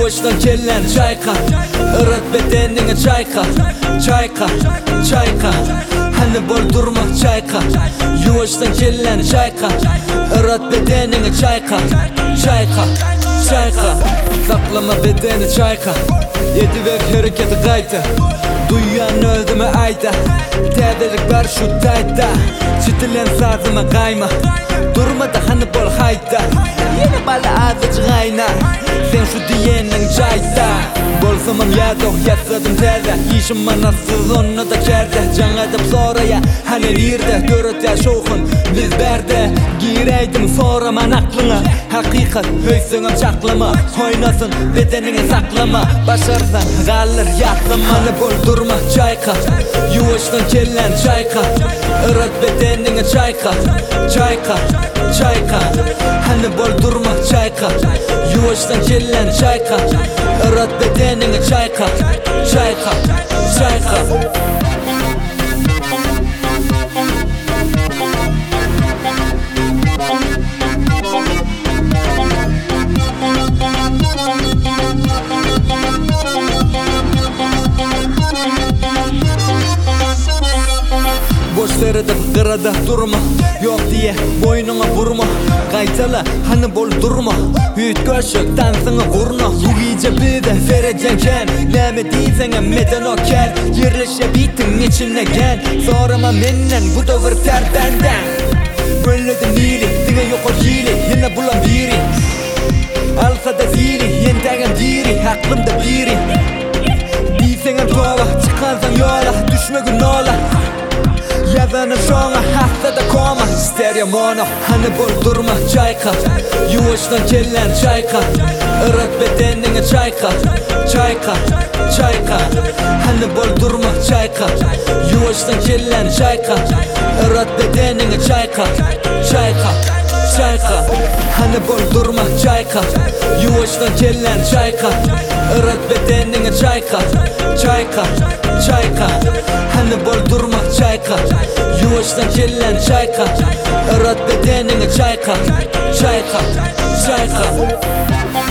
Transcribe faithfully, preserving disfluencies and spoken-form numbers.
Yuvuştan kellen çayka, ırat bedenine çayka, çayka, çayka. Hani bol durma çayka. Yuvuştan kellen çayka, ırat bedenine çayka, çayka, çayka. Saklama bedeni çayka, yedi ver hareketi kayta. Duyan öldü mü ayda, tedelik var şu tayda. Çitilen sazıma kayma, durma da hani bol hayda. Yine bala azıcık ayna, sen şu diyenin çayda. Bolsamam ya doch yasadım teze, işim manasız onu da kerde. Can edip soraya hani nerede, görüt ya şoğun biz berde. Gireydim soraman aklına, hakikat höysünüm çaklama. Oynasın bedenini saklama, başarsan kalır yaklama. Hani bol durma çayka, yuvuştan kellen çayka, ırat bedenini çayka, çayka, çayka. Hani bol durma çayka, yuvuştan kellen çayka, ırat bedenini çayka, çayka, çayka. Boş seride fıkrada durma, yok diye boynuna vurma. Kaytala hani bol durma, hüt köşük dansını vurna. Bu iyice bir de verecekken, neme diysen emmeden o kel. Yerleşe bitin içine gel, sorama mennen bu da vır terbenden. Böyledim iyili, dine yok o yili, yine bulan biri. Alsa da zili, yentegen diri, aklımda biri. Diysen tova, çıkansan yola, düşme gün ola. Yazanın şoğuna hasta da koma, isterim onu. Hani bol durma çayka, yuvuştan kellen çayka, ırat bedenine çayka, çayka, çayka. Hani bol durma çayka, yuvuştan kellen çayka, ırat bedenine çayka, çayka, çayka. Hani bol durma çayka, yuvuştan kellen çayka, ırat bedenine çayka, çayka, çayka. Hani bol durma çayka, yuvuştan kellen çayka, ırat bedenine çayka, çayka, çayka.